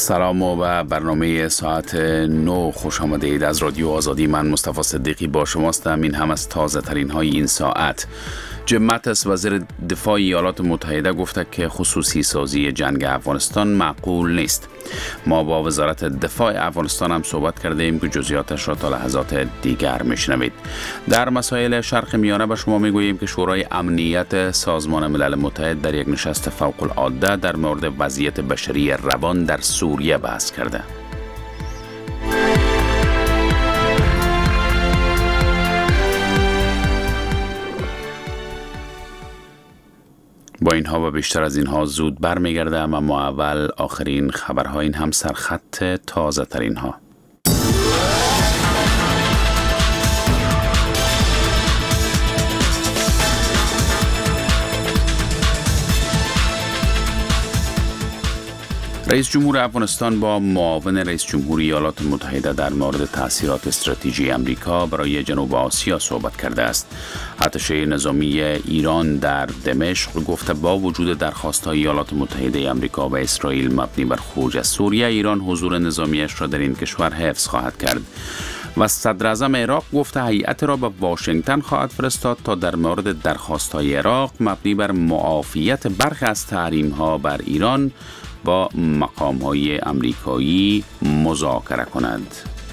سلام و برنامه ساعت 9 خوش آمدید از رادیو آزادی. من مصطفی صدیقی با شماستم. این هم از تازه ترین های این ساعت. جیم ماتیس وزیر دفاع ایالات متحده گفته که خصوصی سازی جنگ افغانستان معقول نیست. ما با وزارت دفاع افغانستان هم صحبت کرده ایم که جزئیاتش را تا لحظات دیگر میشنوید. در مسائل شرق میانه به شما میگوییم که شورای امنیت سازمان ملل متحد در یک نشست فوق العاده در مورد وضعیت بشری روان در سوریه بحث کرده. با اینها و بیشتر از اینها زود برمیگردم، اما اول آخرین خبرها، این هم سرخط تازه ترین ها. رئیس جمهور افغانستان با معاون رئیس جمهور ایالات متحده در مورد تأثیرات استراتژی امریکا برای جنوب آسیا صحبت کرده است. اتشه نظامی ایران در دمشق گفته با وجود درخواست‌های ایالات متحده امریکا و اسرائیل مبنی بر خروج از سوریه، ایران حضور نظامیش را در این کشور حفظ خواهد کرد. و صدر اعظم عراق گفته هیئت را به واشنگتن خواهد فرستاد تا در مورد درخواست‌های عراق مبنی بر معافیت برخی از تحریم‌ها بر ایران با مقام‌های امریکایی مذاکره کند.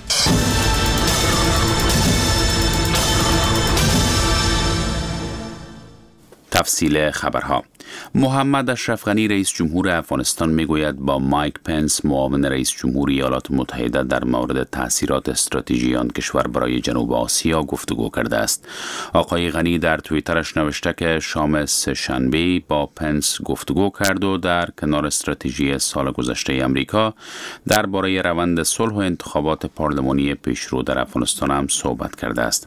تفصیل خبرها. محمد اشرف غنی رئیس جمهور افغانستان میگوید با مایک پنس معاون رئیس جمهور ایالات متحده در مورد تأثیرات استراتژی آن کشور برای جنوب آسیا گفتگو کرده است. آقای غنی در توییترش نوشته که شام سه‌شنبه با پنس گفتگو کرد و در کنار استراتژی سال گذشته امریکا درباره روند صلح و انتخابات پارلمانی پیشرو در افغانستان هم صحبت کرده است.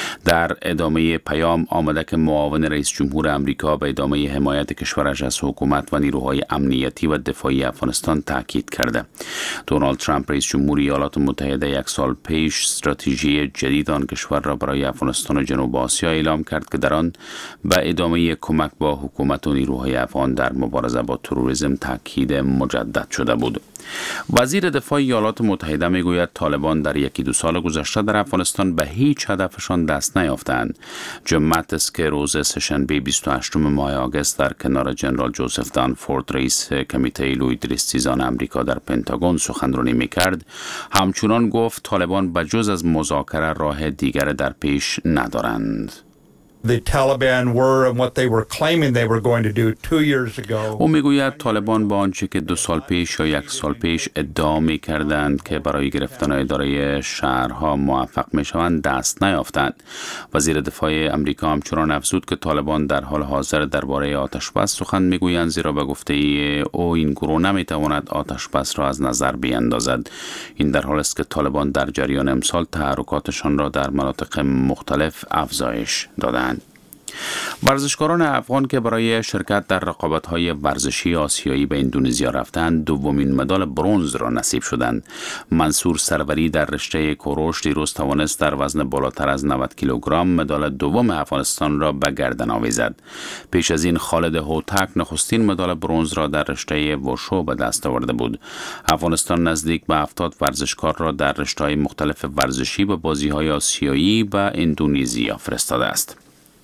در ادامه پیام آمده که معاون رئیس جمهور امریکا به ادامه حمایت کشورش از حکومت و نیروهای امنیتی و دفاعی افغانستان تاکید کرده. دونالد ترامپ رئیس جمهور ایالات متحده یک سال پیش استراتژی جدید آن کشور را برای افغانستان و جنوب آسیا اعلام کرد که در آن به ادامه کمک با حکومت و نیروهای افغان در مبارزه با تروریسم تاکید مجدد شده بود. وزیر دفاع ایالات متحده میگوید طالبان در یکی دو سال گذشته در افغانستان به هیچ هدفشان دست نیافتند. جیم ماتیس که روز سه‌شنبه 28 ماه آگوست در کنار جنرال جوزف دانفورد رئیس کمیته لوید ریستیزان امریکا در پنتاگون سخنرانی میکرد، همچنان گفت طالبان بجز از مذاکره راه دیگر در پیش ندارند. The Taliban were and what they were claiming they were going to do 2 years ago. او میگوید طالبان با آنچه که 2 سال پیش یا 1 سال پیش ادعا می‌کردند که برای گرفتن اداره شهرها موفق می‌شوند دست نیافتند. وزیر دفاع امریکا همچنان افزود که طالبان در حال حاضر درباره آتش‌بس سخن می‌گویند، زیرا به گفته او این گروه نمی‌تواند آتش‌بس را از نظر بیاندازد. این در حالی است که طالبان در جریان امسال تحرکاتشان را در مناطق مختلف افزایش دادند. ورزشکاران افغان که برای شرکت در رقابت‌های ورزشی آسیایی به اندونزیا رفتند، دومین مدال برنز را نصیب شدند. منصور سروری در رشته کوروش دیروز توانست در وزن بالاتر از 90 کیلوگرم مدال دوم افغانستان را به گردن آویزد. پیش از این خالد هوتک نخستین مدال برنز را در رشته وشو به دست آورده بود. افغانستان نزدیک به 70 ورزشکار را در رشته‌های مختلف ورزشی به بازی‌های آسیایی و اندونزیا فرستاده است.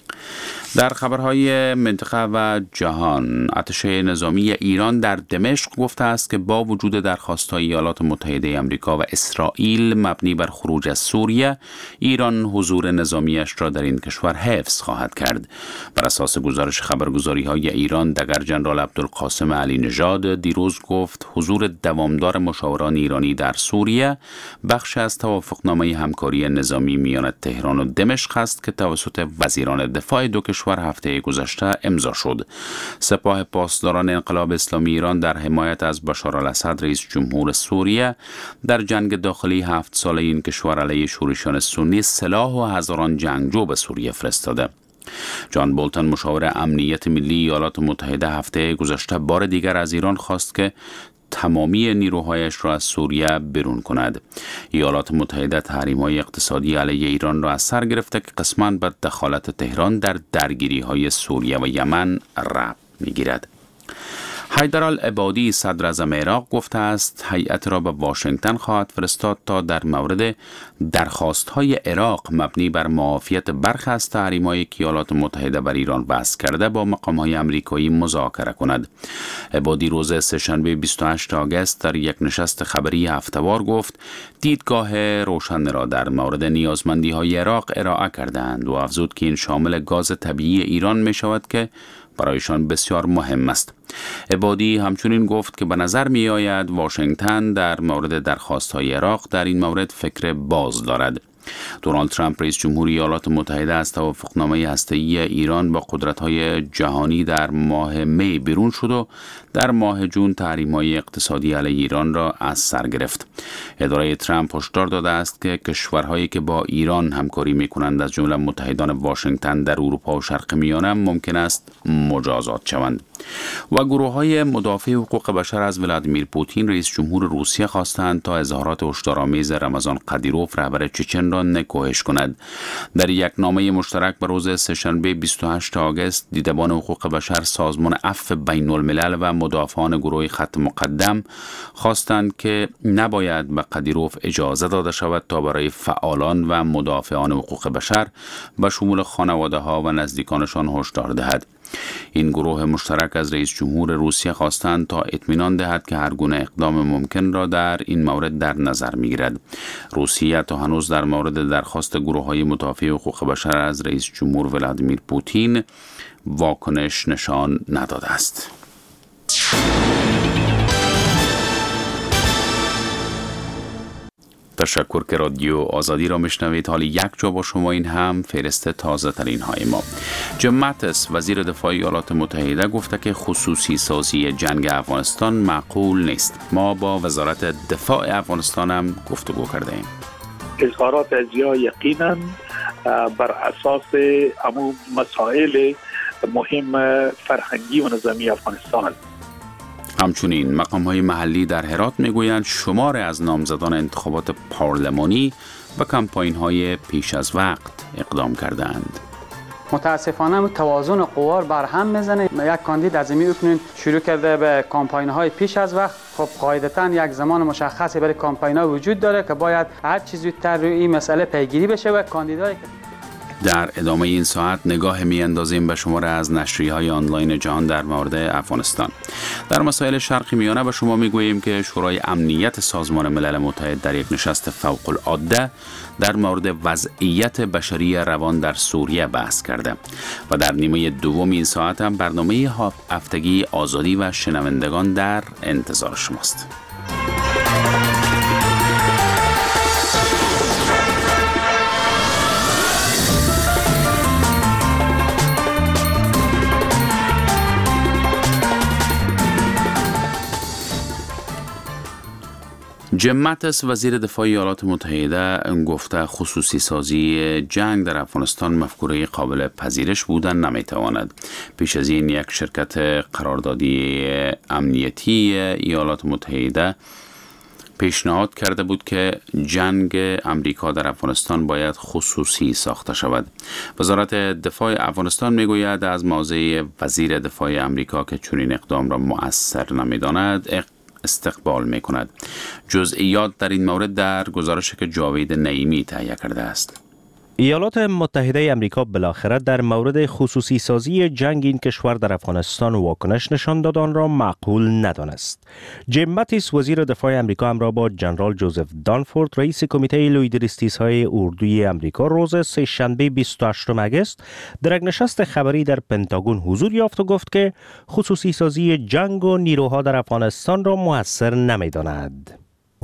در خبرهای منطقه و جهان، اتشه نظامی ایران در دمشق گفته است که با وجود درخواست‌های ایالات متحده آمریکا و اسرائیل مبنی بر خروج از سوریه، ایران حضور نظامیش را در این کشور حفظ خواهد کرد. بر اساس گزارش خبرگزاری‌های ایران، دگر ژنرال عبدالقاسم علی نژاد دیروز گفت حضور دوامدار مشاوران ایرانی در سوریه بخش از توافقنامه همکاری نظامی میان تهران و دمشق است که توسط وزیران دفاع دو کشور هفته گذشته امضا شد. سپاه پاسداران انقلاب اسلامی ایران در حمایت از بشار الاسد رئیس جمهور سوریه در جنگ داخلی 7 ساله این کشور علیه شورشیان سنی سلاح و هزاران جنگجو به سوریه فرستاده. جان بولتن مشاور امنیت ملی ایالات متحده هفته گذشته بار دیگر از ایران خواست که تمامی نیروهایش را از سوریه بیرون کند. ایالات متحده تحریم‌های اقتصادی علیه ایران را از سر گرفته که قسماً به دخالت تهران در درگیری‌های سوریه و یمن ربط می‌گیرد. حیدرالعبادی صدر اعظم عراق گفته است هیئت را به واشنگتن خواهد فرستاد تا در مورد درخواست‌های عراق مبنی بر معافیت برخی از تحریم‌های که ایالات متحده بر ایران وضع کرده با مقام‌های آمریکایی مذاکره کند. عبادی روز سه‌شنبه 28 آگوست در یک نشست خبری هفته‌وار گفت دیدگاه روشن را در مورد نیازمندی‌های عراق ارائه کردند و افزود که این شامل گاز طبیعی ایران می‌شود که برایشان بسیار مهم است. عبادی همچنین گفت که به نظر می آید واشنگتن در مورد درخواست‌های عراق در این مورد فکر باز دارد. دونالد ترامپ رئیس جمهوری ایالات متحده از توافقنامه هسته‌ای ایران با قدرت‌های جهانی در ماه می بیرون شد و در ماه جون تحریم‌های اقتصادی علیه ایران را از سر گرفت. اداره ترامپ هشدار داده است که کشورهایی که با ایران همکاری می‌کنند از جمله متحدان واشنگتن در اروپا و شرق میانه ممکن است مجازات شوند. و گروه‌های مدافع حقوق بشر از ولادیمیر پوتین رئیس جمهور روسیه خواستند تا اظهارات هشدارآمیز رمضان قدیروف رهبر چچن را نکوهش کند. در یک نامه مشترک به روز سه‌شنبه 28 آگوست دیدبان حقوق بشر، سازمان عفو بین‌الملل و مدافعان گروه خط مقدم خواستند که نباید به قدیروف اجازه داده شود تا برای فعالان و مدافعان حقوق بشر به شمول خانواده‌ها و نزدیکانشان هشدار دهد. این گروه مشترک از رئیس جمهور روسیه خواستند تا اطمینان دهد که هر گونه اقدام ممکن را در این مورد در نظر می‌گیرد. روسیه تا هنوز در مورد درخواست گروه‌های مدافع حقوق بشر از رئیس جمهور ولادیمیر پوتین واکنش نشان نداده است. تشکر که رادیو آزادی را میشنوید. حالی یک جا با شما این هم فهرست تازه ترین های ما. جیم ماتیس وزیر دفاع ایالات متحده گفته که خصوصی سازی جنگ افغانستان معقول نیست. ما با وزارت دفاع افغانستان هم گفتگو کرده ایم. اظهارات از یقینا بر اساس همون مسائل مهم فرهنگی و نظامی افغانستان. همچنین مقام‌های محلی در هرات میگویند شمار از نامزدان انتخابات پارلمانی به کمپاین‌های پیش از وقت اقدام کردند. متاسفانه توازن قوا بر هم میزنه. یک کاندید از می اکنون شروع کرده به کمپاین‌های پیش از وقت. خب قاعدتاً یک زمان مشخصی برای کمپاین‌ها وجود داره که باید هر چیز زودتر روی این مسئله پیگیری بشه و کاندیدایی در ادامه این ساعت نگاه می‌اندازیم به شمار از نشریه‌های آنلاین جهان در مورد افغانستان. در مسائل شرق میانه به شما میگوییم که شورای امنیت سازمان ملل متحد در یک نشست فوق‌العاده در مورد وضعیت بشری روان در سوریه بحث کرده و در نیمه دوم این ساعت هم برنامه هفتگی آزادی و شنوندگان در انتظار شماست. جیم ماتیس وزیر دفاع ایالات متحده گفته خصوصی سازی جنگ در افغانستان مفکوره قابل پذیرش بودن نمیتواند. پیش از این یک شرکت قراردادی امنیتی ایالات متحده پیشنهاد کرده بود که جنگ امریکا در افغانستان باید خصوصی ساخته شود. وزارت دفاع افغانستان میگوید از موضع وزیر دفاع امریکا که چنین اقدام را مؤثر نمیداند استقبال می کند. جزئیات در این مورد در گزارشی که جاوید نعیمی تهیه کرده است. ایالات متحده آمریکا بالاخره در مورد خصوصی سازی جنگ این کشور در افغانستان واکنش نشان داد آن را معقول ندانست. جیم ماتیس وزیر دفاع آمریکا همراه با جنرال جوزف دانفورد رئیس کمیته لویدریستیس‌های اردوی آمریکا روز سه‌شنبه 28 آگوست در یک نشست خبری در پنتاگون حضور یافت و گفت که خصوصی سازی جنگ و نیروها در افغانستان را مؤثر نمی‌داند.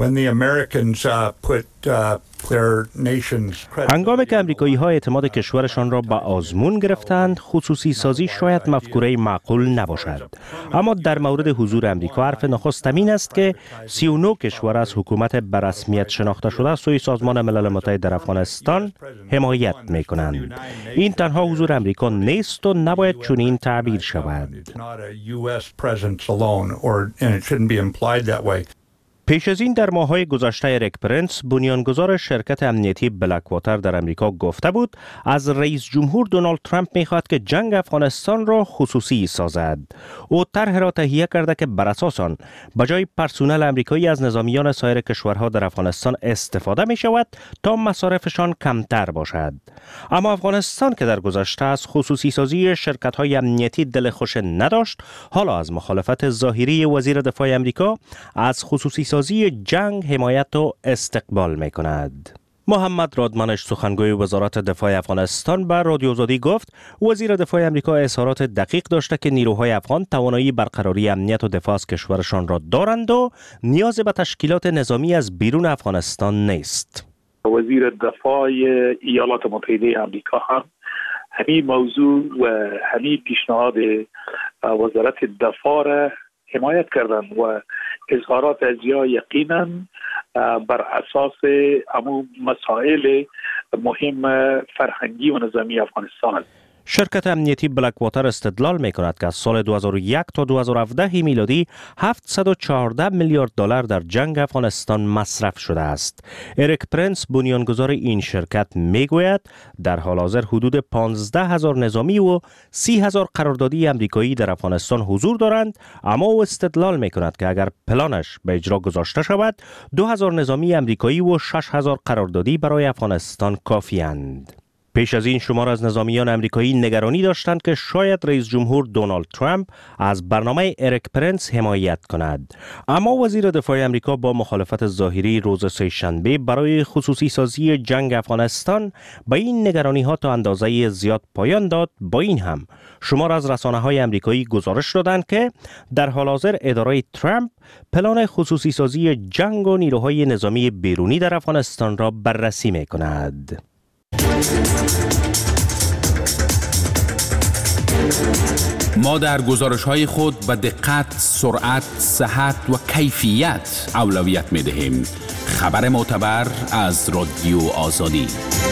هنگامی که امریکایی‌ها اعتماد کشورشان را به آزمون گرفتند، خصوصی سازی شاید مفکوره معقول نباشد. اما در مورد حضور امریکا حرف نخست این است که 39 کشور از حکومت به رسمیت شناخته شده سوی سازمان ملل متحد در افغانستان حمایت می‌کنند. این تنها حضور امریکا نیست و نباید چنین تعبیر شود. پیش از این در ماه‌های گذشته اریک پرنس بنیانگذار شرکت امنیتی بلک‌واتر در امریکا گفته بود از رئیس جمهور دونالد ترامپ می‌خواهد که جنگ افغانستان را خصوصی سازد. او طرح را تهیه کرده که بر اساس آن بجای پرسنل امریکایی از نظامیان سایر کشورها در افغانستان استفاده می‌شود تا مصارفشان کمتر باشد. اما افغانستان که در گذشته از خصوصی سازی شرکت‌های امنیتی دل خوش نداشت، حالا از مخالفت ظاهری وزیر دفاع امریکا از خصوصی سازی جنگ حمایت و استقبال می کند. محمد رادمنش سخنگوی وزارت دفاع افغانستان به رادیو آزادی گفت وزیر دفاع امریکا اظهارات دقیق داشته که نیروهای افغان توانایی برقراری امنیت و دفاع از کشورشان را دارند و نیاز به تشکیلات نظامی از بیرون افغانستان نیست. وزیر دفاع ایالات متحده آمریکا هم همین موضوع و همین پیشنهاد وزارت دفاع را حمایت کردن و اظهارات از یقینا بر اساس همون مسائل مهم فرهنگی و نظامی افغانستان است. شرکت امنیتی بلک‌واتر استدلال می کند که از سال 2001 تا 2017 میلادی 714 میلیارد دلار در جنگ افغانستان مصرف شده است. اریک پرنس بنیانگذار این شرکت می گوید در حال حاضر حدود 15,000 نظامی و 30,000 قراردادی امریکایی در افغانستان حضور دارند، اما او استدلال می کند که اگر پلانش به اجرا گذاشته شود 2,000 نظامی امریکایی و 6,000 قراردادی برای افغانستان کافی‌اند. پیش از این شمار از نظامیان امریکایی نگرانی داشتند که شاید رئیس جمهور دونالد ترامپ از برنامه اریک پرنس حمایت کند. اما وزیر دفاع امریکا با مخالفت ظاهری روز سه‌شنبه برای خصوصی سازی جنگ افغانستان به این نگرانی ها تا اندازه زیاد پایان داد. با این هم شمار از رسانه‌های امریکایی گزارش دادند که در حال حاضر اداره ترامپ پلان خصوصی سازی جنگ و نیروهای نظامی بیرونی در افغانستان را بررسی می‌کند. ما در گزارش‌های خود به دقت، سرعت، صحت و کیفیت اولویت می‌دهیم. خبر معتبر از رادیو آزادی.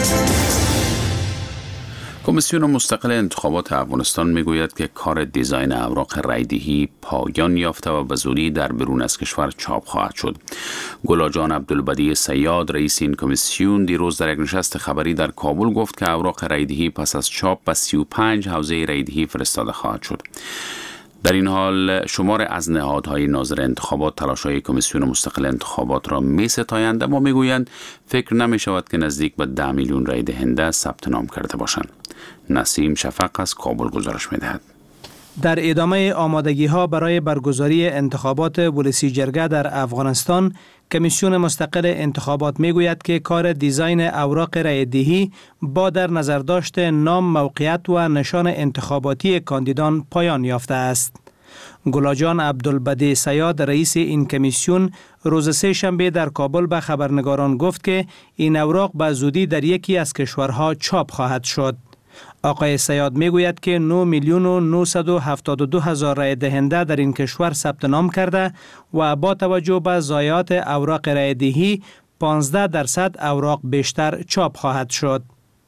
کمیسیون مستقل انتخابات افغانستان میگوید که کار دیزاین اوراق رایدهی پایان یافته و به زودی در بیرون از کشور چاپ خواهد شد. گلاجان عبدالبدی صیاد رئیس این کمیسیون دیروز در یک نشست خبری در کابل گفت که اوراق رایدهی پس از چاپ به 35 حوزه رایدهی فرستاده خواهد شد. در این حال شمار از نهادهای ناظر انتخابات تلاش‌های کمیسیون مستقل انتخابات را می‌ستایند، اما میگویند فکر نمی‌شود که نزدیک به 10 میلیون رای دهنده ثبت نام کرده باشند. نسیم شفق از کابل گزارش می‌دهد. در ادامه آمادگی‌ها برای برگزاری انتخابات ولسی جرگه در افغانستان، کمیسیون مستقل انتخابات میگوید که کار دیزاین اوراق رایدهی با در نظر داشت نام، موقعیت و نشان انتخاباتی کاندیدان پایان یافته است. گلاجان عبدالبدی صیاد رئیس این کمیسیون روز سه‌شنبه در کابل به خبرنگاران گفت که این اوراق به زودی در یکی از کشورها چاپ خواهد شد. آقای صیاد میگوید که 9,972,000 رای دهنده در این کشور ثبت نام کرده و با توجه به ضایعات اوراق رای دهی 15% اوراق بیشتر چاپ خواهد شد.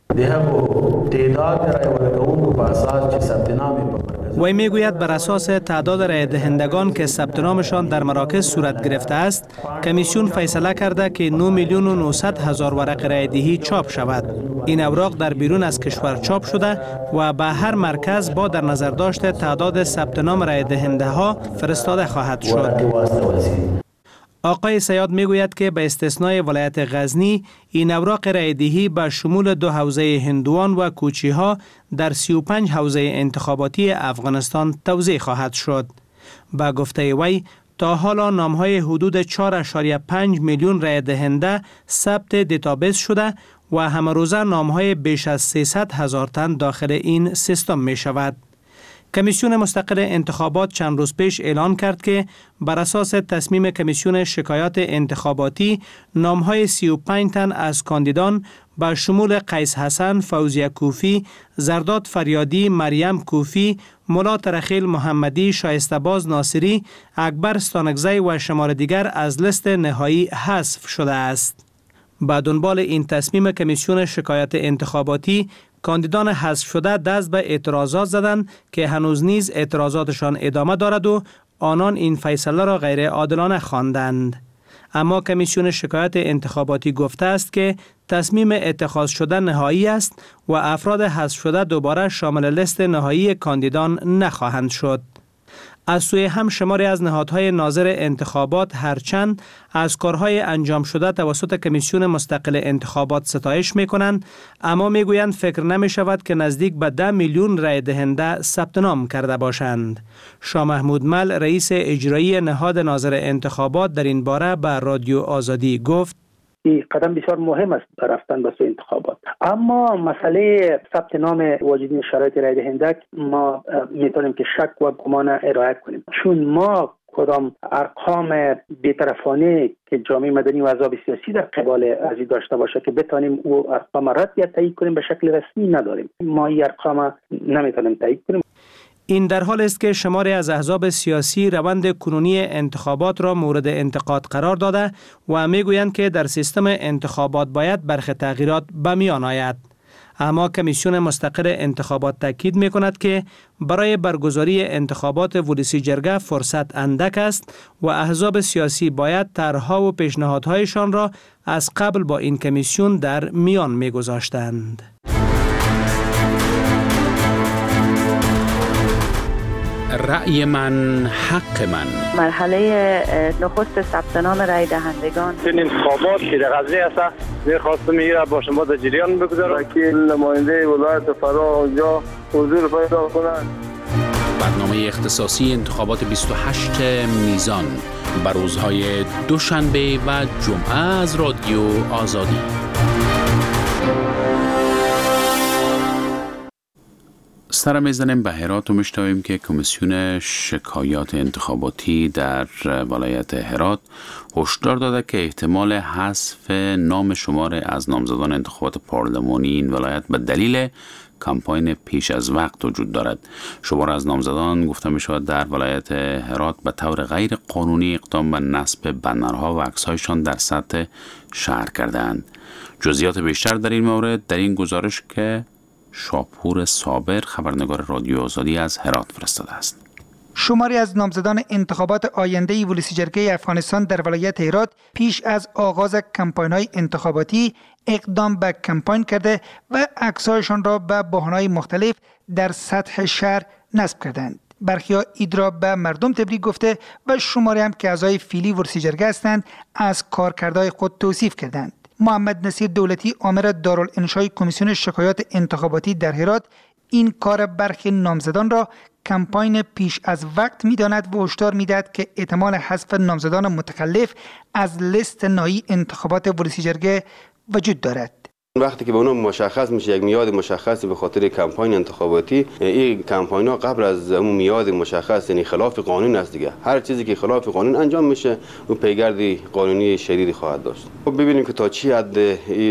وی میگوید بر اساس تعداد رای دهندگان که ثبت نامشان در مراکز صورت گرفته است، کمیسیون فیصله کرده که 9,900,000 ورق رای دهی چاپ شود. این اوراق در بیرون از کشور چاپ شده و به هر مرکز با در نظر داشت تعداد ثبت نام رای دهنده ها فرستاده خواهد شد. آقای صیاد میگوید که به استثنای ولایت غزنی، این اوراق رایدهی به شمول 2 حوزه هندوان و کوچی ها در 35 حوزه انتخاباتی افغانستان توزیع خواهد شد. با گفته وی تا حالا نامهای حدود 4.5 میلیون رای دهنده ثبت دیتابیس شده و همه روزه نامهای بیش از 300,000 تن داخل این سیستم می شود. کمیسیون مستقل انتخابات چند روز پیش اعلان کرد که بر اساس تصمیم کمیسیون شکایات انتخاباتی نامهای 35 تن از کاندیدان با شمول قیس حسن، فوزیه کوفی، زرداد فریادی، مریم کوفی، مولا ترخیل محمدی، شایسته‌باز ناصری، اکبر ستانکزی و شمار دیگر از لیست نهایی حذف شده است. با دنبال این تصمیم کمیسیون شکایات انتخاباتی، کاندیدان حذف شده دست به اعتراضات زدند که هنوز نیز اعتراضاتشان ادامه دارد و آنان این فیصله را غیر عادلانه خواندند. اما کمیسیون شکایات انتخاباتی گفته است که تصمیم اتخاذ شده نهایی است و افراد حذف شده دوباره شامل لیست نهایی کاندیدان نخواهند شد. از سوی هم شماری از نهادهای ناظر انتخابات هرچند از کارهای انجام شده توسط کمیسیون مستقل انتخابات ستایش می‌کنند، اما می‌گویند فکر نمی‌شود که نزدیک به 10 میلیون رای دهنده ثبت نام کرده باشند. شاه محمود مل رئیس اجرایی نهاد ناظر انتخابات در این باره به رادیو آزادی گفت: این قدم بسیار مهم است در رفتن به سوی انتخابات، اما مسئله ثبت نام واجدین شرایط رای دهنده ما میتونیم که شک و گمان ارائه کنیم، چون ما کدام ارقام بی‌طرفانه که جامعه مدنی و احزاب سیاسی در قبال ازی داشته باشه که بتانیم او ارقام رد یا تایید کنیم به شکل رسمی نداریم. ما این ارقام نمیتونیم تایید کنیم. این در حال است که شماری از احزاب سیاسی روند کنونی انتخابات را مورد انتقاد قرار داده و میگویند که در سیستم انتخابات باید برخی تغییرات به میان آید. اما کمیسیون مستقل انتخابات تاکید می‌کند که برای برگزاری انتخابات ولسی جرگه فرصت اندک است و احزاب سیاسی باید طرح‌ها و پیشنهادهایشان را از قبل با این کمیسیون در میان می‌گذاشتند. رأی من حق من. مرحله نخست ثبت نام رای دهندگان این انتخابات که در قضیه است می‌خواستم میره با شما در جریان بگذارم که نماینده ولایت فرا اونجا حضور پیدا کنند. برنامه اختصاصی انتخابات 28 میزان بر روزهای دوشنبه و جمعه از رادیو آزادی. سر میزنیم به هرات و میشنویم که کمیسیون شکایات انتخاباتی در ولایت هرات هشدار داده که احتمال حذف نام شمار از نامزدان انتخابات پارلمانی این ولایت به دلیل کمپاین پیش از وقت وجود دارد. شمار از نامزدان گفته می شود در ولایت هرات به طور غیر قانونی اقدام به نصب بنرها و عکس‌هایشان در سطح شهر کردند. جزئیات بیشتر در این مورد در این گزارش که شاپور صابر خبرنگار رادیو آزادی از هرات فرستاده است. شماری از نامزدان انتخابات آینده ولسی جرگه افغانستان در ولایت هرات پیش از آغاز کمپاین‌های انتخاباتی اقدام به کمپاین کرده و عکس‌هایشان را به بهانه‌های مختلف در سطح شهر نصب کردند. برخی‌ها اید را به مردم تبریک گفته و شماری هم که اعضای فیلی ولسی جرگه هستند از کارکردهای خود توصیف کردند. محمد نصیر دولتی آمر دارالانشای کمیسیون شکایات انتخاباتی در هرات این کار برخی نامزدان را کمپاین پیش از وقت می‌داند و هشدار می‌دهد که احتمال حذف نامزدان متخلف از لیست نهایی انتخابات ولسی جرگه وجود دارد. وقتی که به اونم مشخص میشه یک میاد مشخصی به خاطر کمپاین انتخاباتی، این کمپاین ها قبل از اون میاد مشخص یعنی خلاف قانون است دیگه. هر چیزی که خلاف قانون انجام میشه اون پیگرد قانونی شدیدی خواهد داشت. ببینیم که تا چی حد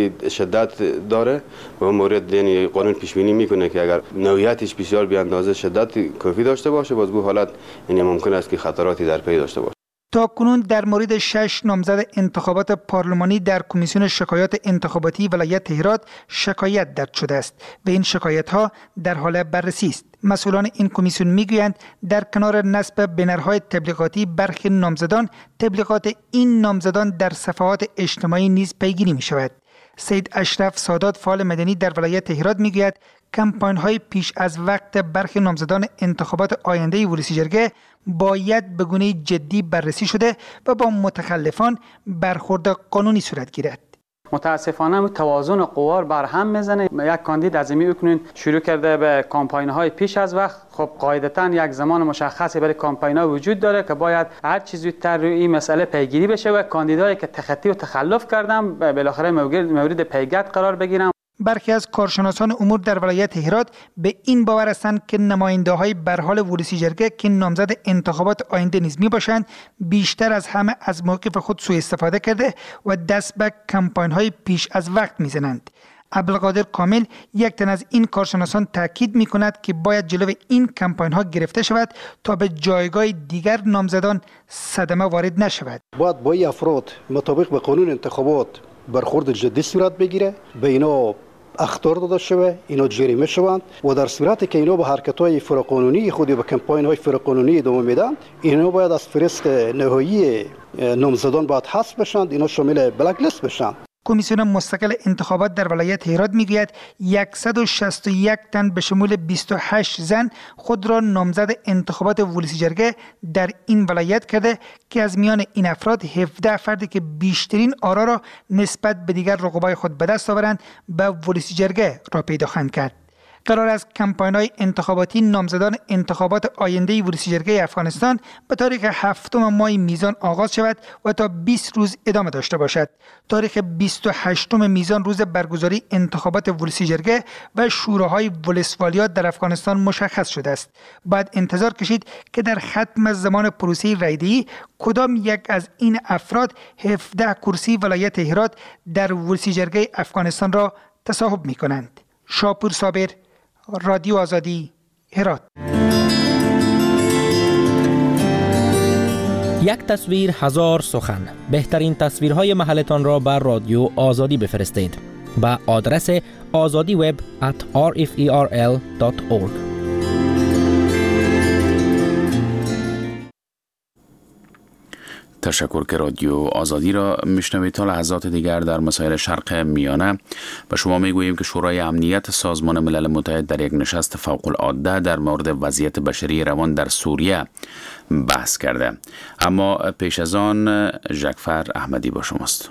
شدت داره و اون مورد یعنی قانون پیش بینی میکنه که اگر نوعیتش بسیار بی اندازه شدت کافی داشته باشه باز به حالت یعنی ممکن است که خطراتی در پی داشته باشه. تا کنون در مورد 6 نامزد انتخابات پارلمانی در کمیسیون شکایات انتخاباتی ولایت هرات شکایت درج شده است و این شکایت ها در حال بررسی است. مسئولان این کمیسیون میگویند در کنار نصب بنرهای تبلیغاتی برخی نامزدان، تبلیغات این نامزدان در صفحات اجتماعی نیز پیگیری می شود. سید اشرف سادات فعال مدنی در ولایت هرات میگوید کمپاین های پیش از وقت برخی نامزدان انتخابات آینده ولسی جرگه باید به گونه جدی بررسی شده و با متخلفان برخورد قانونی صورت گیرد. متاسفانه توازن قوا بر هم میزنه. یک کاندید از این اکنون شروع کرده به کمپاین های پیش از وقت. خب قاعدتا یک زمان مشخصی برای کمپاین ها وجود داره که باید هر چیز زودتر روی این مسئله پیگیری بشه و کاندیدایی که تخطی و تخلف کردن بالاخره مورد پیگرد قرار بگیرن. برخی از کارشناسان امور در ولایت هرات به این باور هستند که نماینده‌های برحال ولسی جرگه که نامزد انتخابات آینده نیز میباشند بیشتر از همه از موقف خود سوء استفاده کرده و دست به کمپاین‌های پیش از وقت میزنند. عبدالقادر کامل یک تن از این کارشناسان تاکید میکند که باید جلوی این کمپاین‌ها گرفته شود تا به جایگاه دیگر نامزدان صدمه وارد نشود. باید با افراد مطابق به قانون انتخابات برخورد جدی صورت بگیره، به اینا اخطار داده شده، اینا جریمه شوند و در صورتی که اینا به حرکت‌های فرقانونی خودی و کمپاین‌های فرقانونی ادامه میدن، اینا باید از فهرست نهایی نامزدان باید حذف بشن، اینا شامل بلک لیست بشن. کمیسیون مستقل انتخابات در ولایت هرات میگوید 161 تن به شمول 28 زن خود را نامزد انتخابات ولسی جرگه در این ولایت کرده که از میان این افراد 17 فردی که بیشترین آرا را نسبت به دیگر رقبای خود به دست آورند به ولسی جرگه را پیدا خواهند کرد. قرار است کمپاین‌های انتخاباتی نامزدان انتخابات آینده ولسی جرگه افغانستان به تاریخ 7 ماه میزان آغاز شود و تا 20 روز ادامه داشته باشد. تاریخ 28 میزان روز برگزاری انتخابات ولسی جرگه و شوراهای ولسوالیات در افغانستان مشخص شده است. باید انتظار کشید که در ختم زمان پروسه رایدهی کدام یک از این افراد 17 کرسی ولایت هرات در ولسی جرگه افغانستان را تصاحب می‌کنند. شاپور صابر، رادیو آزادی، هرات. یک تصویر هزار سخن. بهترین تصویرهای محلتان را بر رادیو آزادی بفرستید با آدرس azadiweb@rferl.org. تشکر که رادیو آزادی را میشنوید. تا لحظات دیگر در مسائل شرق میانه به شما میگوییم که شورای امنیت سازمان ملل متحد در یک نشست فوق العاده در مورد وضعیت بشری روان در سوریه بحث کرده. اما پیش از آن ژکفر احمدی با شماست.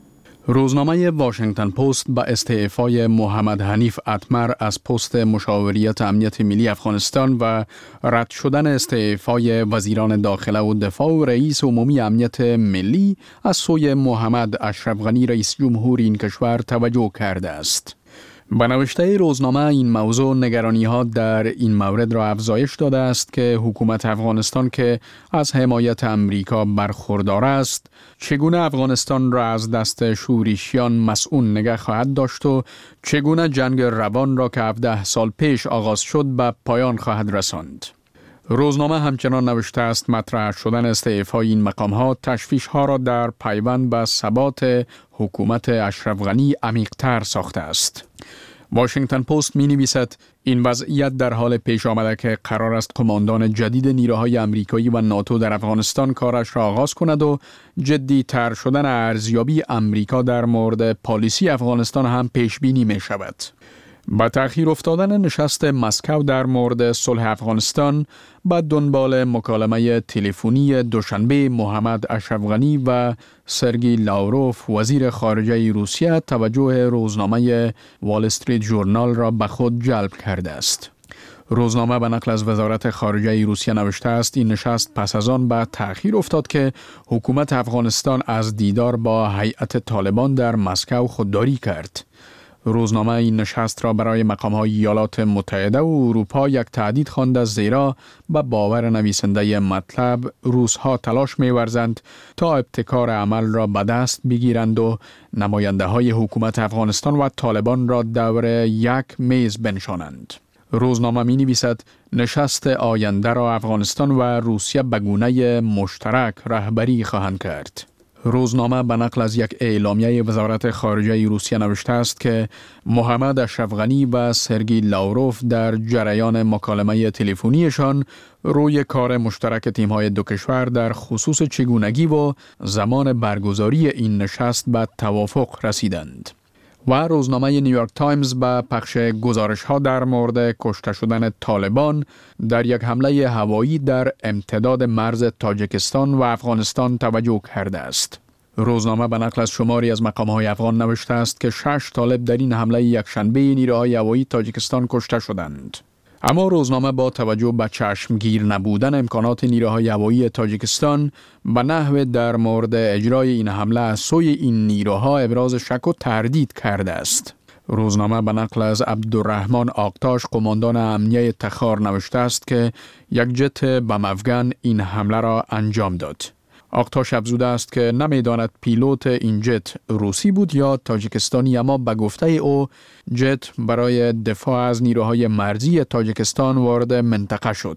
روزنامه واشنگتن پست به استعفای محمد حنیف اتمر از پست مشاوریت امنیت ملی افغانستان و رد شدن استعفای وزیران داخله و دفاع و رئیس عمومی امنیت ملی از سوی محمد اشرف غنی رئیس جمهور این کشور توجه کرده است. به نوشته روزنامه این موضوع نگرانی‌ها در این مورد را افزایش داده است که حکومت افغانستان که از حمایت امریکا برخوردار است، چگونه افغانستان را از دست شورشیان مسئول نگه خواهد داشت و چگونه جنگ روان را که 17 سال پیش آغاز شد به پایان خواهد رساند. روزنامه همچنان نوشته است مطرح شدن استعفای این مقام‌ها تشویش‌ها را در پیوند به ثبات حکومت اشرف غنی عمیق‌تر ساخته است. واشنگتن پست می‌نویسد این وضعیت در حال پیش آمده که قرار است قماندان جدید نیروهای آمریکایی و ناتو در افغانستان کارش را آغاز کند و جدی تر شدن ارزیابی آمریکا در مورد پالیسی افغانستان هم پیش بینی می شود. با تأخیر افتادن نشست مسکو در مورد صلح افغانستان با دنبال مکالمه تلفنی دوشنبه محمد اشرف غنی و سرگئی لاوروف وزیر خارجه روسیه توجه روزنامه وال استریت ژورنال را به خود جلب کرده است. روزنامه به نقل از وزارت خارجه روسیه نوشته است این نشست پس از آن به تأخیر افتاد که حکومت افغانستان از دیدار با هیئت طالبان در مسکو خودداری کرد. روزنامه این نشست را برای مقام‌های ایالات متحده و اروپا یک تهدید خوانده زیرا به باور نویسنده مطلب روس‌ها تلاش می‌ورزند تا ابتکار عمل را به دست بگیرند و نماینده‌های حکومت افغانستان و طالبان را دور یک میز بنشانند. روزنامه می‌نویسد نشست آینده را افغانستان و روسیه به گونه مشترک رهبری خواهند کرد. روزنامه به نقل از یک اعلامیه وزارت خارجه روسیه نوشته است که محمد اشرف غنی و سرگئی لاوروف در جریان مکالمه تلفنیشان روی کار مشترک تیم‌های دو کشور در خصوص چگونگی و زمان برگزاری این نشست به توافق رسیدند. و روزنامه نیویورک تایمز به پخش گزارش‌ها در مورد کشته شدن طالبان در یک حمله هوایی در امتداد مرز تاجیکستان و افغانستان توجه کرده است. روزنامه به نقل از شماری از مقام‌های افغان نوشته است که 6 طالب در این حمله یکشنبه نیروهای هوایی تاجیکستان کشته شدند. اما روزنامه با توجه به چشمگیر نبودن امکانات نیروهای هوایی تاجیکستان به نحو در مورد اجرای این حمله از سوی این نیروها ابراز شک و تردید کرده است. روزنامه به نقل از عبدالرحمن آقتاش قماندان امنیه تخار نوشته است که یک جت بم افغان این حمله را انجام داد. آقتاش افزوده است که نمیداند پیلوت این جت روسی بود یا تاجیکستانی، اما به گفته او جت برای دفاع از نیروهای مرزی تاجیکستان وارد منطقه شد.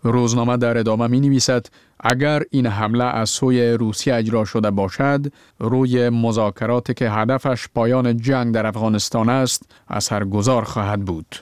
روزنامه در ادامه می نویسد اگر این حمله از سوی روسیه اجرا شده باشد، روی مذاکراتی که هدفش پایان جنگ در افغانستان است، اثرگذار خواهد بود.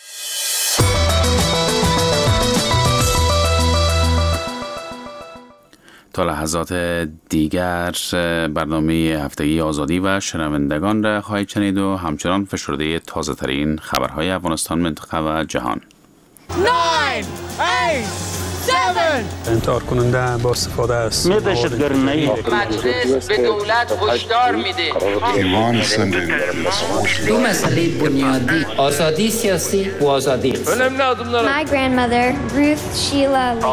تا لحظات دیگر برنامه هفتگی آزادی و شنوندگان را خواهید شنید و همچنان فشرده تازه ترین خبرهای افغانستان، منطقه و جهان. 9 8 7 انتحار کننده با استفاده از دهشتگردی. مجلس به دولت هشدار میده. ایمان سندن. دو مسئله بنیادی، آزادی سیاسی و آزادی اقتصادی. My grandmother, Ruth Sheila Lee.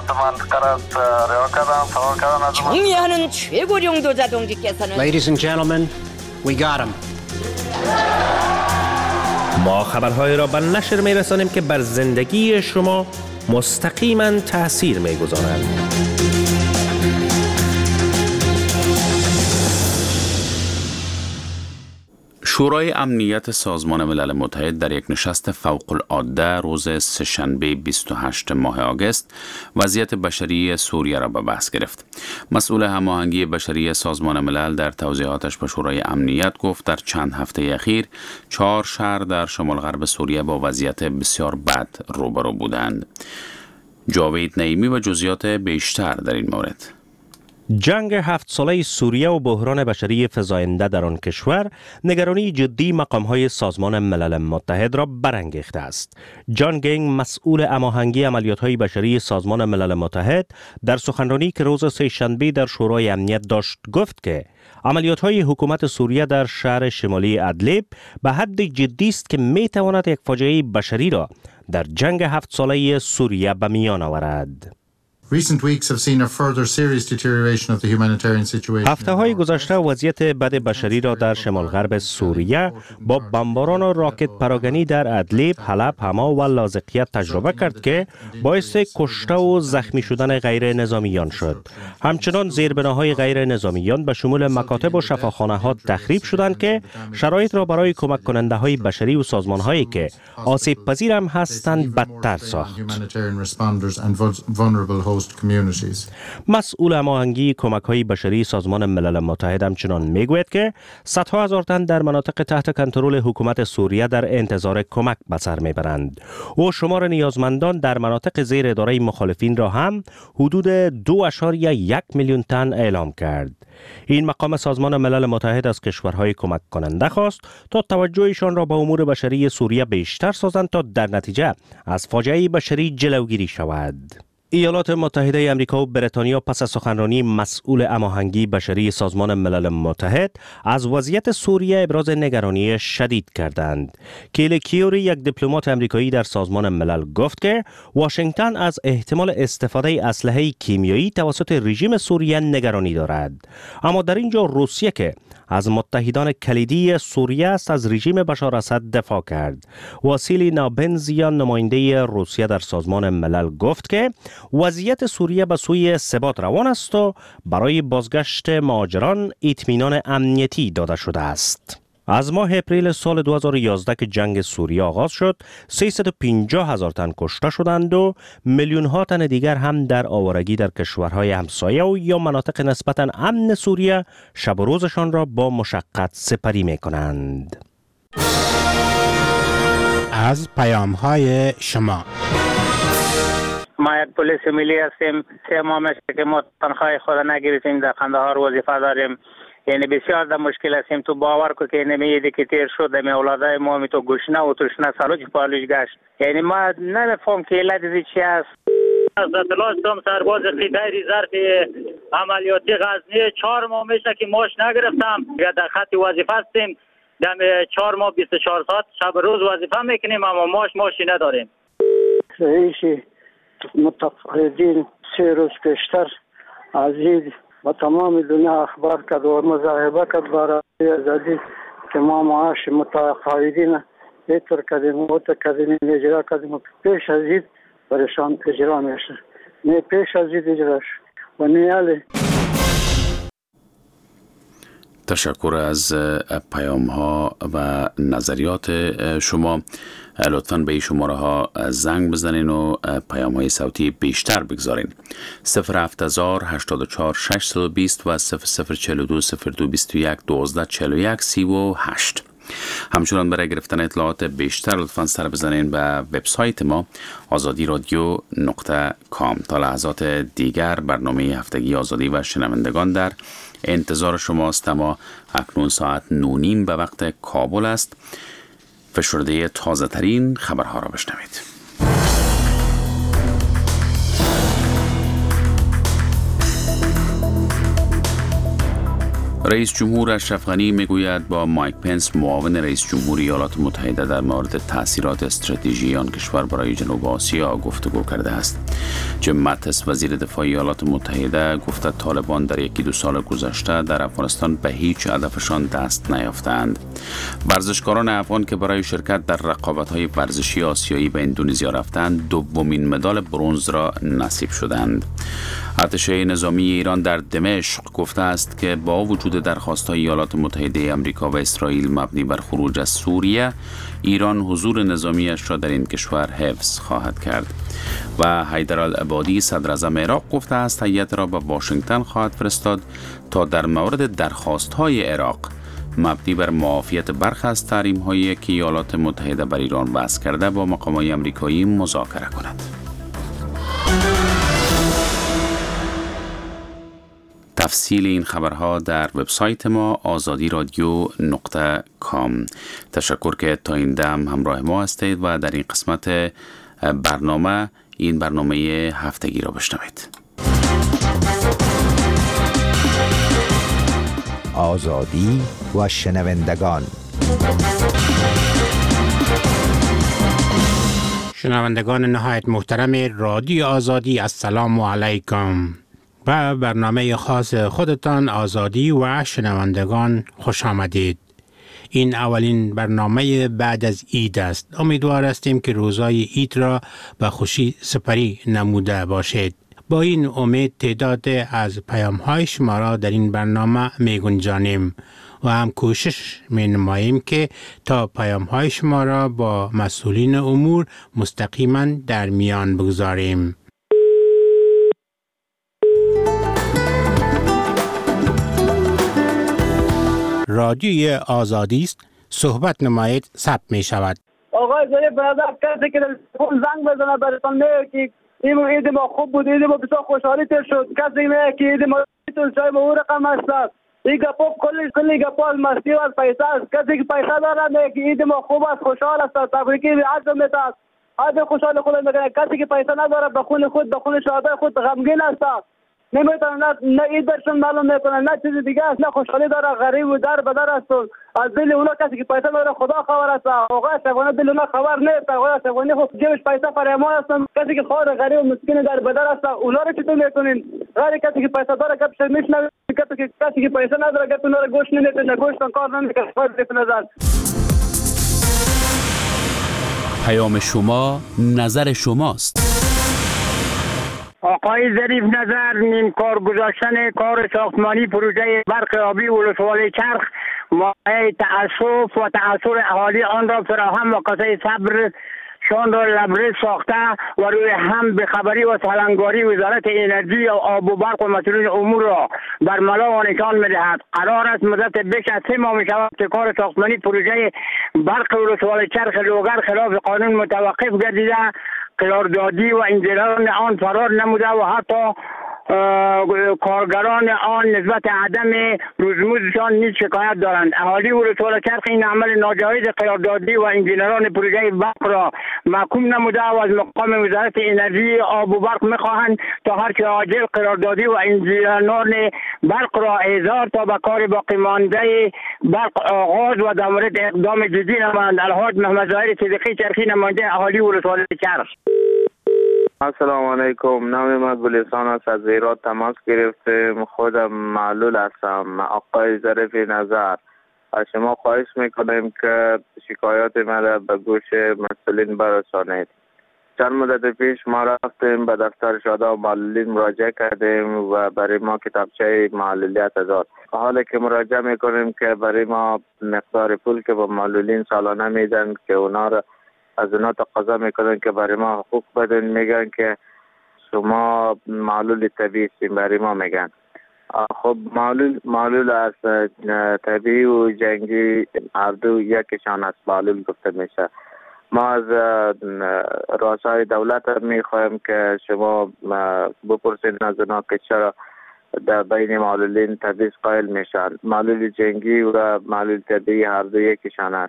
총리하는 최고령 도자동지께서는 Ladies and gentlemen, we got him. ما خبرهای را به نشر می رسانیم که بر زندگی شما مستقیما تأثیر می گذارند. شورای امنیت سازمان ملل متحد در یک نشست فوق‌العاده روز سه‌شنبه 28 ماه آگوست وضعیت بشری سوریه را به بحث گرفت. مسئول هماهنگی بشری سازمان ملل در توضیحاتش به شورای امنیت گفت در چند هفته اخیر 4 شهر در شمال غرب سوریه با وضعیت بسیار بد روبرو بودند. جاوید نعیمی و جزئیات بیشتر در این مورد. جنگ 7 ساله سوریه و بحران بشری فزاینده در آن کشور نگرانی جدی مقام‌های سازمان ملل متحد را برانگیخته است. جان گینگ، مسئول هماهنگی عملیات‌های بشری سازمان ملل متحد، در سخنرانی که روز سه‌شنبه در شورای امنیت داشت گفت که عملیات‌های حکومت سوریه در شهر شمالی ادلیب به حد جدی است که می‌تواند یک فاجعه بشری را در جنگ 7 ساله سوریه به میان آورد. هفته‌های گذشته وضعیت بد بشری را در شمال غرب سوریه با بمباران و راکت پراگنی در ادلیب، حلب، حما و لاذقیه تجربه کرد که باعث کشته و زخمی شدن غیر نظامیان شد. همچنان زیربناهای غیر نظامیان به شمول مکاتب و شفاخانه‌ها تخریب شدند که شرایط را برای کمک کننده های بشری و سازمان هایی که آسیب پذیر هم هستند بدتر ساخت. مسئول هماهنگی کمک‌های بشری سازمان ملل متحد همچنان میگوید که صدها هزار تن در مناطق تحت کنترل حکومت سوریه در انتظار کمک به سر میبرند. او شمار نیازمندان در مناطق زیر اداره مخالفین را هم حدود 2.1 میلیون تن اعلام کرد. این مقام سازمان ملل متحد از کشورهای کمک کننده خواست تا توجهشان را به امور بشری سوریه بیشتر سازند تا در نتیجه از فاجعه بشری جلوگیری شود. ایالات متحده آمریکا و بریتانیا پس از سخنرانی مسئول هماهنگی بشری سازمان ملل متحد از وضعیت سوریه ابراز نگرانی شدید کردند. کیل کیوری، یک دیپلمات آمریکایی در سازمان ملل، گفت که واشنگتن از احتمال استفاده اسلحه کیمیایی توسط رژیم سوریه نگرانی دارد. اما در اینجا روسیه که از متحدان کلیدی سوریه است از رژیم بشار اسد دفاع کرد. واسیلی نابنزیان، نماینده روسیه در سازمان ملل، گفت که وضعیت سوریه به سوی ثبات روان است و برای بازگشت مهاجران اطمینان امنیتی داده شده است. از ماه اپریل سال 2011 که جنگ سوریه آغاز شد، 350,000 تن کشته شدند و میلیون ها تن دیگر هم در آوارگی در کشورهای همسایه و یا مناطق نسبتاً امن سوریه شب و روزشان را با مشقت سپری می کنند. از پیام‌های شما. ما یک پلیس ملی هستیم. 3 ماه میشه که ما تنخواه خود نگرفتیم، در قندهار وظیفه داریم. یعنی بسیار در مشکل هستیم. تو باور کو که نمیدی که تیر شد می اولادای ما می تو گشنه و تشنه سالوچ پالوش گشت. یعنی ما نمیفهم که علت چی است. از اطلاع دادم سرباز قیدری ظرف عملیاتی غزنی 4 ماه میشه که ماش نگرفتم. یا در خط وظیفه هستیم. دم 4 ماه 24 ساعت شب روز وظیفه میکنیم اما ماشی نداریم. رئیس متقاعدین 3 روز پیشتر عزیز و تمام دنیا اخبار کرد و مصاحبه کرد برای آزادی که ما معاش متقاعدین ایتر کردیم و کردیم اجرا کردیم. پیش از این برشان اجرا میشه، نه پیش از این اجراش و نیاله. تشکر از پیام ها و نظریات شما. لطفاً به این شماره ها زنگ بزنین و پیام های صوتی بیشتر بگذارین. 070 84 620 و 0042 0221 1241 38. همچنان برای گرفتن اطلاعات بیشتر لطفاً سر بزنین به وبسایت ما azadiradyo.com. تا لحظات دیگر برنامه هفتگی آزادی و شنوندگان در انتظار شماست. اما اکنون ساعت 9:30 به وقت کابل است. فشرده تازه ترین خبرها را بشنوید. رئیس جمهور اشرف غنی میگوید با مایک پنس معاون رئیس جمهور ایالات متحده در مورد تاثیرات استراتژیکی آن کشور برای جنوب آسیا گفتگو کرده است. جیم ماتیس وزیر دفاع ایالات متحده گفت طالبان در 1-2 سال گذشته در افغانستان به هیچ هدفشان دست نیافتند. ورزشکاران افغان که برای شرکت در رقابت‌های ورزشی آسیایی به اندونزیا رفتند دومین مدال برنز را نصیب شدند. ارتش نظامی ایران در دمشق گفته است که با وجود درخواست‌های ایالات متحده آمریکا و اسرائیل مبنی بر خروج از سوریه، ایران حضور نظامیش را در این کشور حفظ خواهد کرد. و حیدرالعبادی صدر اعظم عراق گفته است هیئت را به واشنگتن خواهد فرستاد تا در مورد درخواست‌های عراق مبنی بر معافیت برخی از تحریم‌هایی که ایالات متحده بر ایران وضع کرده با مقامات آمریکایی مذاکره کند. تفصیل این خبرها در وبسایت ما azadiradyo.com. تشکر که تا این دم همراه ما هستید و در این قسمت برنامه این برنامه هفتگی را بشنوید. آزادی و شنوندگان. شنوندگان نهایت محترم رادیو آزادی، السلام علیکم. و برنامه خاص خودتان آزادی و شنوندگان خوش آمدید. این اولین برنامه بعد از عید است. امیدوار هستیم که روزای عید را به خوشی سپری نموده باشید. با این امید تعداد از پیام‌های شما را در این برنامه می گنجانیم و هم کوشش می نماییم که تا پیام‌های شما را با مسئولین امور مستقیما در میان بگذاریم. رادیوی آزادی است. صحبت نمایید ثبت می شود. آقای زیر برادر کسی که زنگ بزنه براتون میگه که این عید ما خوب بود، عید ما بسیار خوشحالی تر شد. کسی میگه که عید ما چای ما رقم است. این گپا کلی گپا از مستی و از پیسه است. کسی که پیسه داره میگه که عید ما خوب است، خوشحال است، تبریکی عزم میتاست. عزم خوشحال خود میگه. کسی که پیسه نداره به خون خود به خون شهدای خود غمگین است. نمیتونه نه ایدشون معلوم میکنه نه چیز دیگه است، نه خوشحالی داره، غریب و در بدر است. از دل اونا کسی که پیسه داره خدا خبر است. آقای اشرفانی دل اونا خبر نیست. آقای اشرفانی خب جیبش پیسه فرامان است. کسی که خار غریب و مسکین در بدر است اونا رو چطور میکنین؟ غیر کسی که پیسه داره گپش میشنوه، کسی که پیسه نداره گپ اونا رو گوش نمیکنه، گوشتان کار نمیکنه. خودت نظر پیام شما نظر شماست. آقای ظریف نظر این کار گذاشتن کار ساختمانی پروژه برق آبی ولسوالی چرخ مایه تأسف و تأثیر اهالی آن را فراهم و کاسه صبر شان را لبریز ساخته و روی هم به خبری و سالنگاری وزارت انرژی و آب و برق و مسئولین امور را بر ملا و نشان می‌دهد. قرار است مدت بیش از 3 ماه می‌شود که کار ساختمانی پروژه برق ولسوالی چرخ لوگر خلاف قانون متوقف گردیده، قراردادی و انجیران آن فرار نموده و حتی کارگران آن نسبت عدم روزمزدشان نیز شکایت دارند. اهالی ولسوالی چرخ این عمل ناجایز قراردادی و انجینران پروژه برق را محکوم نموده و از مقام وزارت انرژی آب و برق می‌خواهند تا هر چه عاجل قراردادی و انجینران برق را احضار تا به کار باقی مانده برق آغاز و در مورد اقدام جدی نمایند. الحاج محمد ظاهر صدیقی چرخی نماینده اهالی ولسوالی چرخ. السلام علیکم. نام من گلستان است. از هرات تماس گرفتم. خودم معلول هستم. آقای ظریف نظر، از شما خواهش میکنیم که شکایات من را به گوش مسئولین برسانید. چند مدت پیش ما رفتیم به دفتر شاداب معلولین مراجعه کردیم و برای ما کتابچه معلولیت داد. حالا که مراجعه میکنیم که برای ما مقدار پول که با معلولین سالانه میدن که اونا را از اونا تقاضا میکنن که برای ما حقوق بدن، میگن که شما معلول طبیعی هستین. برای ما میگن خب معلول از طبیعی و جنگی هر دو یکشان از معلول گفته میشه. ما از رؤسای دولت میخوایم که شما بپرسید از اونا که چرا در بین معلولین تبعیض قائل میشن. معلول جنگی و معلول طبیعی هر دو یکشان است.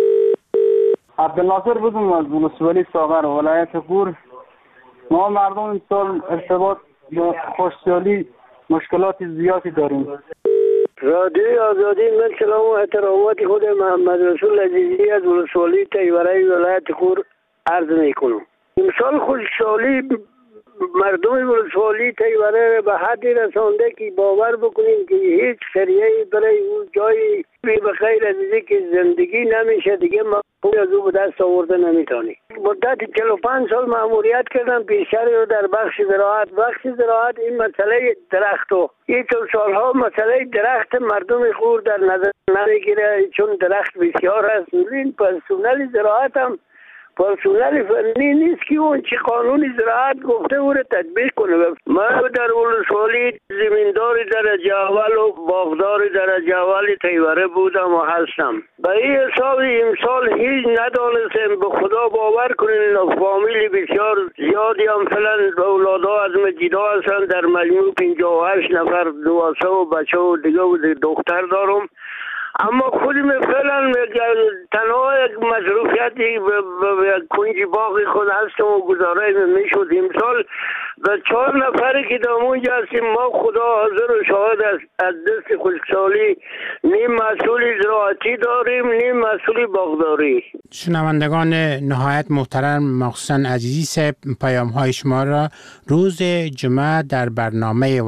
عبدالناصر بودم از ولسوالی ساغر ولایت غور. ما مردم این سال ارتباط با خوشحالی مشکلات زیادی داریم. رادیوی آزادی، من سلام و احترامات خود محمد رسول عزیزی از ولسوالی تیوره ولایت غور عرض میکنم. امسال خوشحالی مردم ولسوالی تیوره به حدی رسانده که باور بکنیم که هیچ خیریه‌ای برای اون جایی به خیر عزیزی که زندگی نمیشه دیگه مفهوم از او به دست آورده نمیتونی. مدت 45 سال مأموریت کردم پیشتر رو در بخش زراعت این مسئله درخت و این سالها مسئله درخت مردم خور در نظر نمیگیره، چون درخت بسیار هست. این پرسونل زراعت هم پرسونل فنی نیست که اون چی قانون زراعت گفته او رو تطبیق کنه. من در ولسوالی زمیندار درجه اول و باغدار درجه اول تیوره بودم و هستم. به این حساب امسال هیچ ندانستم. به خدا باور کنین فامیلی بسیار زیادی هم فعلا اولادها از مجیدا هستن. در مجموع 58 نفر دواسه و بچه و دیگه و دختر دارم. اما خودم فعلا تنها یک مصروفیتی به کنج باغ خود هستم و گزاره میشد. امسال به 4 نفری که در اونجا هستیم ما خدا حاضر و شاهد از دست خوشحالی نیم مسئول زراعتی داریم نیم مسئول باغداری. شنوندگان نهایت محترم، مخصوصا عزیزی صاحب، پیام های شما را روز جمعه در برنامه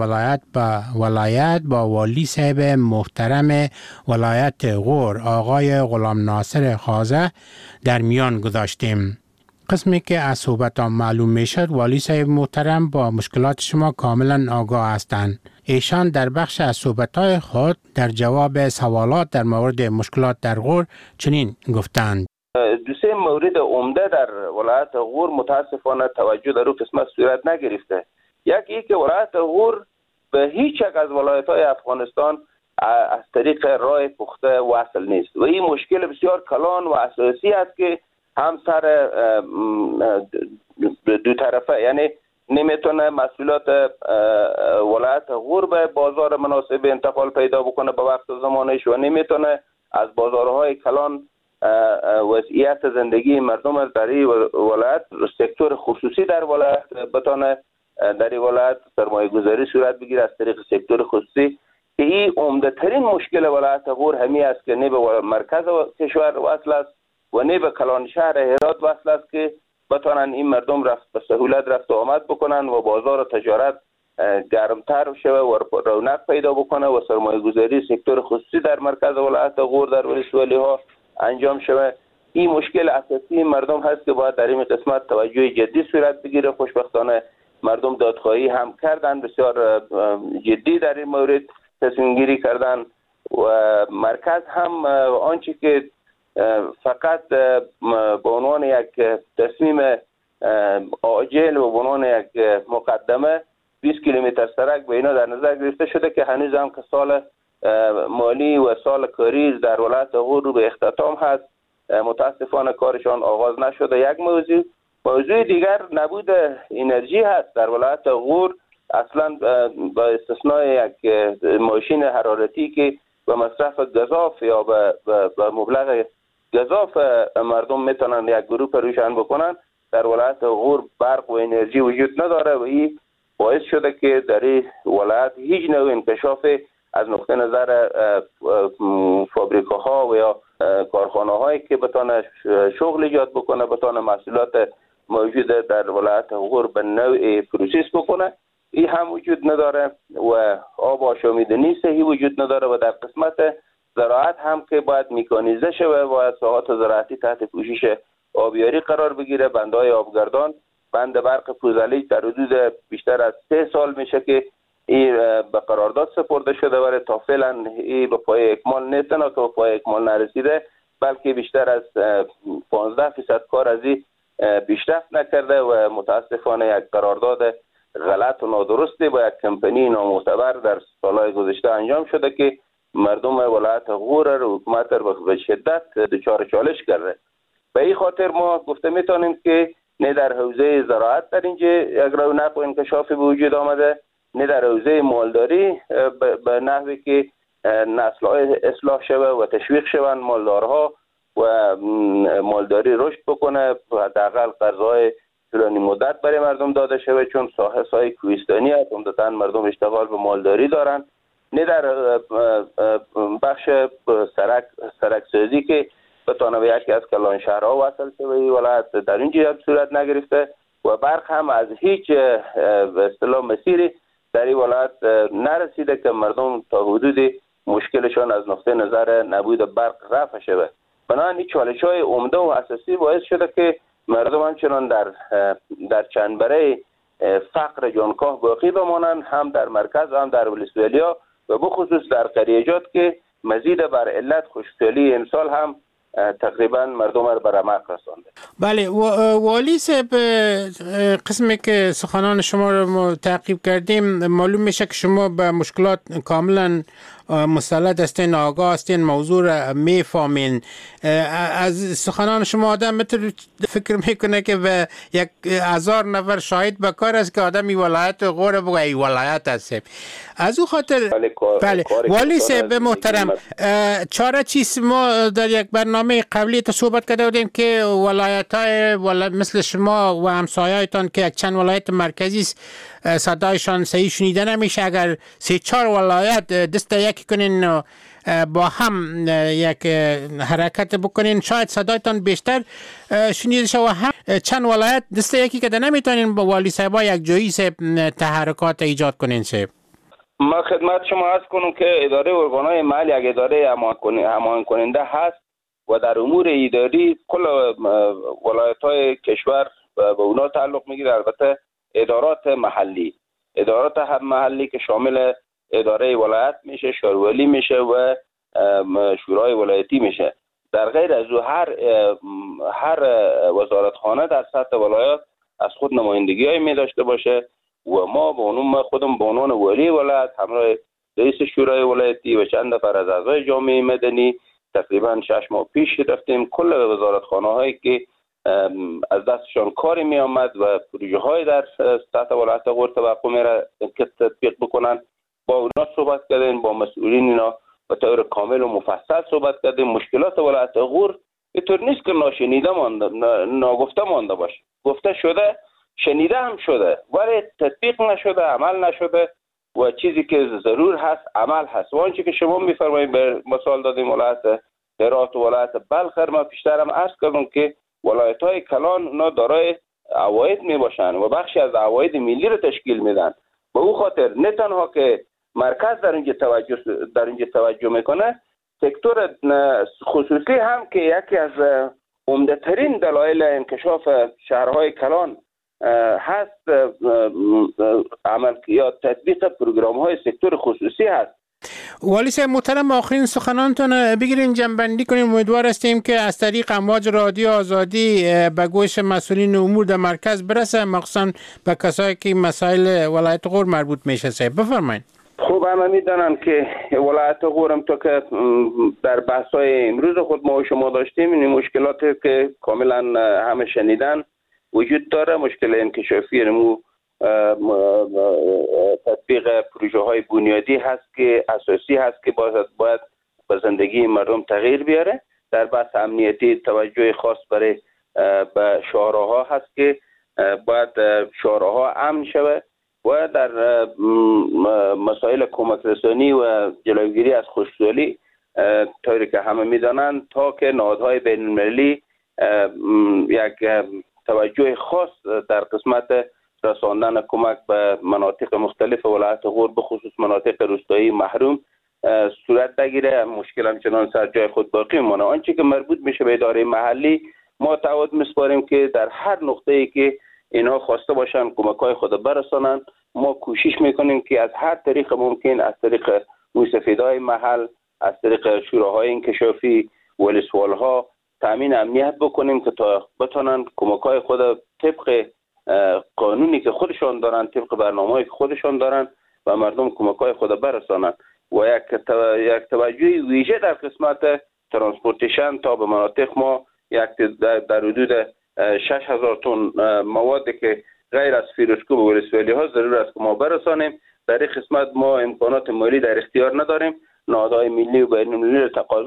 ولایت با والی صاحب محترم ولایت غور آقای غلام ناصر خازه در میان گذاشتیم. قسمی که از صحبتان معلوم می شد والی صاحب محترم با مشکلات شما کاملا آگاه هستند. ایشان در بخش از صحبتهای خود در جواب سوالات در مورد مشکلات در غور چنین گفتند: دو سه مورد عمده در ولایت غور متاسفانه توجه در او قسمت صورت نگرفته. یکی که ولایت غور به هیچ یک از ولایت‌های افغانستان از طریق راه پخته وصل نیست و این مشکل بسیار کلان و اساسی است که هم سر دو طرفه، یعنی نمیتونه مسئولات ولایت غور به بازار مناسب انتقال پیدا بکنه به وقت زمانش و نمیتونه از بازارهای کلان وضعیت زندگی مردم در این ولایت سکتور خصوصی در ولایت بتونه در این ولایت سرمایه گذاری صورت بگیره از طریق سکتور خصوصی که این عمده ترین مشکل ولایت غور همی است که نه به مرکز کشور وصل است و نه به کلان شهر هرات وصل است که بتونن این مردم به سهولت رفت و آمد بکنن و بازار و تجارت گرمتر شوه و رونق پیدا بکنه و سرمایه گذاری سکتور خصوصی در مرکز ولایت غور در ولسوالی ها انجام شوه. این مشکل اساسی مردم هست که باید در این قسمت توجه جدی صورت بگیره. خوشبختانه مردم دادخواهی هم کردن، بسیار جدی در این مورد تصمیم گیری کردن و مرکز هم آنچه که فقط به عنوان یک تصمیم عاجل و به عنوان یک مقدمه 20 کیلومتر سرک به اینا در نظر گرفته شده که هنوز هم که سال مالی و سال کاری در ولایت غور رو به اختتام هست. متاسفانه کارشان آغاز نشده. یک موضوع دیگر نبود انرژی هست در ولایت غور. اصلا با استثنای یک ماشین حرارتی که به مصرف گزاف یا به مبلغ گزاف مردم میتونن یک گروه روشن بکنن، در ولایت غور برق و انرژی وجود نداره و این باعث شده که در این ولایت هیچ نوع انکشاف از نقطه نظر فابریکاها و یا کارخانه هایی که بتونه شغل ایجاد بکنه، بتونه محصولات موجود در ولایت غور به نوع پروسس بکنه، این هم وجود نداره و آب آشامیدنی صحیح وجود نداره و در قسمت زراعت هم که باید میکانیزه شوه و ساحات زراعتی تحت پوشش آبیاری قرار بگیره. بندهای آبگردان، بند برق پوزلیج در حدود بیشتر از 3 سال میشه که این به قرارداد سپرده شده ولی تا فعلا این به پای اکمال نیست. نه که به پای اکمال نرسیده بلکه بیشتر از 15% کار از این پیشرفت نکرده و متاسفانه یک قرارداد غلط و نادرستی با یک کمپانی نامعتبر در سالهای گذشته انجام شده که مردم ولایت غور و حکومت به شدت دچار چالش کرده. به این خاطر ما گفته میتونیم که نه در حوزه زراعت در اینجا یک رونق و انکشافی به وجود آمده، نه در حوزه مالداری به نحوی که نسل‌های اصلاح شوه و تشویق شوند مالدارها و مالداری رشد بکنه و حداقل قرض‌های طولانی مدت برای مردم داده شوه، چون ساحه‌های کوهستانی است عمدتاً مردم اشتغال به مالداری دارن. نه در بخش سرک سازی که بتونه به یکی از کلان شهرها وصل شه و این ولایت در اینجا صورت نگرفته و برق هم از هیچ به اصطلاح مسیری در این ولایت نرسیده که مردم تا حدود مشکلشان از نقطه نظر نبود برق رفع شود. بنابراین این چالش‌های عمده و اساسی باعث شده که مردم همچنان در چنبره فقر جانکاه باقی بمانند، هم در مرکز هم در ولسوالی‌ها و بخصوص در قریجات که مزید بر علت خشکسالی امسال هم تقریبا مردم را به رمق رسانده. بله والی صاحب، قسمی که سخنان شما را ما تعقیب کردیم معلوم میشه که شما به مشکلات کاملا مسلط هستین، آگاه هستین، موضوع را میفهمین. از سخنان شما آدم مثل فکر میکنه که به 1000 نفر شاهد به کار است که آدمی ولایت غور بگه ای ولایت است. از او خاطر بله والی صاحب محترم، چاره چیست؟ ما در یک برنامه قبلی تا صحبت کرده بودیم که ولایت‌های مثل شما و همسایه‌تان که یک چند ولایت مرکزی صدایشان صحیح شنیده نمیشه، اگر 3-4 ولایت دست یکی کنین با هم یک حرکت بکنین شاید صدایتان بیشتر شنیده شه و هم چند ولایت دست یکی که نمیتونین با والی صاحبا یک جایی سے تحرکات ایجاد کنین صاحب. ما خدمت شما عرض کنم که اداره ارگان‌های محلی یک اداره هماهنگ کننده هست و در امور اداری کل ولایت‌های کشور به اونا تعلق میگیره. البته ادارات محلی که شامل اداره ولایت میشه، شورولی میشه و شورای ولایتی میشه. در غیر از او هر وزارتخانه در سطح ولایت از خود نمایندگی‌های می داشته باشه و ما خودم به عنوان ولی ولایت همراه رئیس شورای ولایتی و چند نفر از اعضای جامعه مدنی تقریبا 6 ماه پیش رفتیم کل وزارتخانه‌هایی که از دستشان کاری می آمد و پروژه های در سطح ولایت غور توقع میره که تطبیق بکنن با اونا صحبت کردیم، با مسئولین اینا به طور کامل و مفصل صحبت کردیم. مشکلات ولایت غور اینطور نیست که ناشنیده مانده، ناگفته مانده باشه، گفته شده، شنیده هم شده ولی تطبیق نشده، عمل نشده و چیزی که ضرور هست عمل هست. و آنچه که شما میفرمایید به مثال دادیم ولایت هرات و ولایت بلخ، ما پیشترم عرض کردم که ولایت‌های کلان اونا دارای عواید می باشن و بخشی از عواید ملی رو تشکیل میدن. به او خاطر نه تنها که مرکز در اینجا توجه میکنه، سکتور خصوصی هم که یکی از عمده ترین دلایل انکشاف شهرهای کلان هست عمل یا تطبیق پروگرام‌های سکتور خصوصی هست. والی صاحب محترم، آخرین سخنانتون بگیرین جنبندی کنیم. امیدوار هستیم که از طریق امواج رادیو آزادی به گوش مسئولین امور در مرکز برسه، مخصوصا به کسایی که مسائل ولایت غور مربوط میشه. صاحب بفرمایید. خوب همه میدونن که ولایت غور هم تا که در بحث‌های امروز خود ما و شما داشتیم این مشکلاتی که کاملا همه شنیدن وجود داره. مشکل انکشافی تطبیق پروژه های بنیادی هست که اساسی هست که باید به زندگی مردم تغییر بیاره. در بحث امنیتی توجه خاص برای به شهرها هست که باید شهرها امن شود و در مسائل کمک رسانی و جلوگیری از خشکسالی طوری که همه میدانند تا که نهادهای بین المللی یک توجه خاص در قسمت رساندن کمک به مناطق مختلف ولایت غور به خصوص مناطق روستایی محروم صورت بگیره، مشکل همچنان سر جای خود باقی مانه. آنچه که مربوط میشه به اداره محلی ما تعهد میسپاریم که در هر نقطه‌ای که اینها خواسته باشن کمک‌های خود برسانند. ما کوشش میکنیم که از هر طریق ممکن، از طریق موسفیدهای محل، از طریق شوراهای انکشافی، ولسوالها تامین امنیت بکنیم که تا بتونن کمک‌های خود طبق قانونی که خودشان دارن، طبق برنامه‌ای که خودشان دارن و مردم کمک‌های خود برسانند. و یک توجه ویژه در قسمت ترانسپورتیشن تا به مناطق ما در حدود 6000 تن مواد که غیر از فیروزکوب و ولسوالی ها ضرور است که ما برسانیم. در این قسمت ما امکانات مالی در اختیار نداریم. نهادهای ملی و بین‌المللی را تقاضا